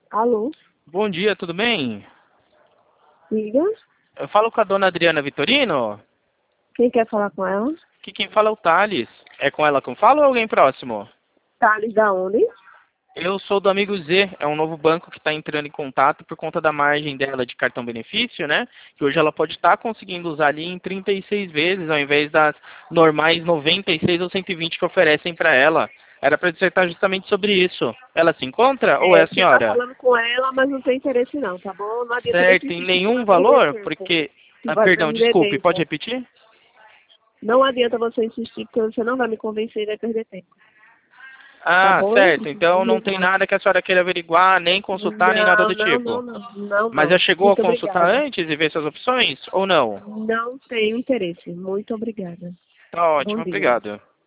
Alô? Bom dia, tudo bem? Diga? Eu falo com a dona Adriana Vitorino? Quem quer falar com ela? Que quem fala é o Thales. É com ela que eu falo ou alguém próximo? Thales da onde? Eu sou do Amigo Z, é um novo banco que está entrando em contato por conta da margem dela de cartão benefício, né? Que hoje ela pode estar conseguindo usar ali em 36 vezes, ao invés das normais 96 ou 120 que oferecem para ela. Era para dissertar justamente sobre isso. Ela se encontra ou é É, a você tá senhora? falando com ela, mas não tem interesse não, tá bom? Não adianta você Certo, em insistir que vai nenhum perder valor? tempo. Porque... Que Ah, vai perdão, perder desculpe, pode tempo. repetir? Não adianta você insistir, porque você não vai me convencer e vai perder tempo. Tá Ah, bom? certo. Então não tem nada que a senhora queira averiguar, nem consultar, nem nada Não, do não, não, tipo. não. Não, Mas já não. chegou a Muito consultar obrigada. antes e ver suas opções? Ou não? Não tenho interesse. Muito obrigada. Tá Bom ótimo, dia. obrigado.